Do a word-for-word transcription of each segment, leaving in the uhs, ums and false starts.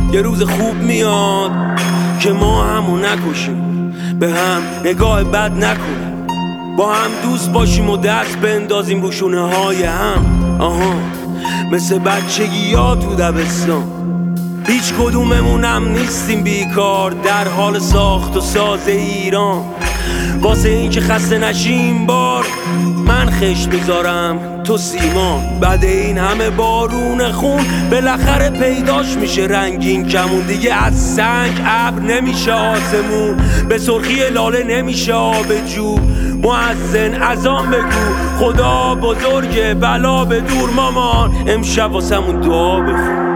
یه روز خوب میاد که ما همو نکشیم، به هم نگاه بد نکنیم، با هم دوست باشیم و دست بندازیم رو شونه های هم. آها مثل بچگی ها تو دبستان، هیچ کدوممونم نیستیم بیکار در حال ساخت و ساز ایران. واسه این که خسته نشیم بار من خشت میذارم تو سیمان. بعد این همه بارون خون بالاخره پیداش میشه رنگین کمون. دیگه از سنگ ابر نمیشه آسمون، به سرخی لاله نمیشه آب جو. مؤذن اذان بگو خدا بزرگه بلا به دور مامان، امشب واسمون دعا بخون.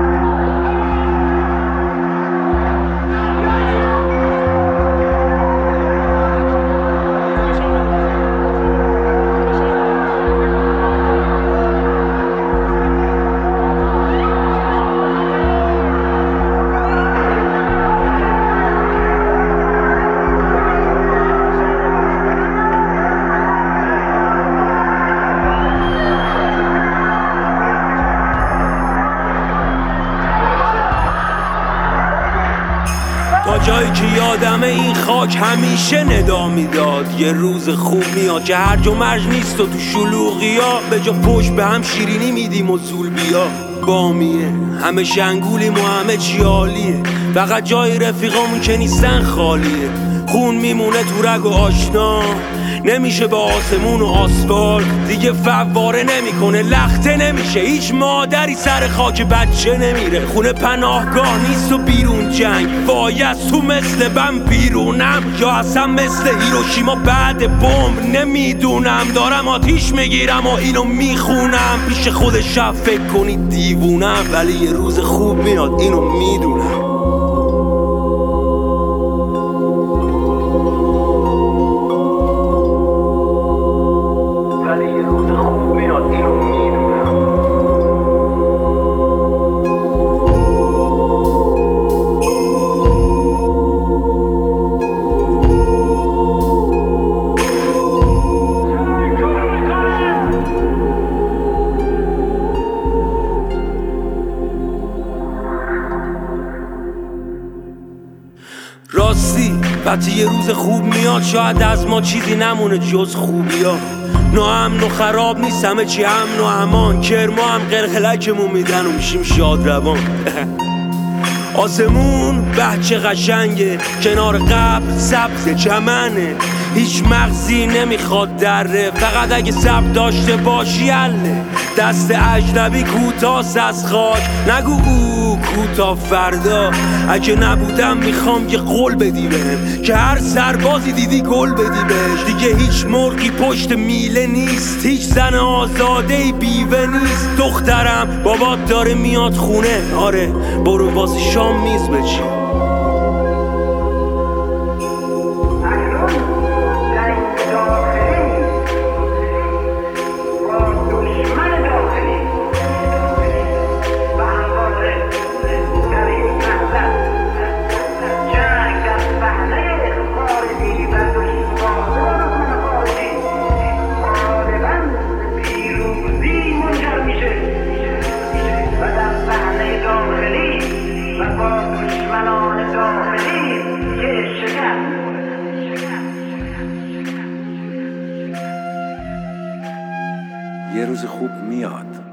تا جایی که یادمه این خاک همیشه ندا میداد یه روز خوب میاد که هرج و مرج نیست و تو شلوغیا به جا پشت به هم شیرینی میدیم و زول بیا. بامیه همه شنگولیم و همه چی عالیه، فقط جای رفیقامون که نیستن خالیه. خون میمونه تو رگ و آشنا، نمیشه به آسمون و آسفالت دیگه فواره نمیکنه، لخته نمیشه، هیچ مادری سر خاک بچه نمیره. خونه پناهگاه نیست و بیرون جنگ، وایس تو مثل بم بیرونم یا اصلا مثل هیروشیما بعد بمب نمیدونم. دارم آتیش میگیرم و اینو میخونم، پیش خود شب فکر کنید دیوونم، ولی یه روز خوب میاد اینو میدونم. راستی وقتی یه روز خوب میاد شاید از ما چیزی نمونه جز خوبیا. ناامن و خراب نیست، همه چی امن و امان، کرما هم قلقلکمون میدن و میشیم شاد روان. آسمون بچه قشنگه، کنار قبر سبز چمنه، هیچ مغزی نمیخواد دره، فقط اگه صبر داشته باشی حله. دست اجنبی کوتاست از خاک، نگو او کوتا فردا. اگه نبودم میخوام یه قول بدی بهم که هر سربازی دیدی گل بدی بهش. دیگه هیچ مرغی پشت میله نیست، هیچ زن آزاده بیوه نیست. دخترم بابات داره میاد خونه، آره برو واسه شام میز بچین. یه روز خوب میاد.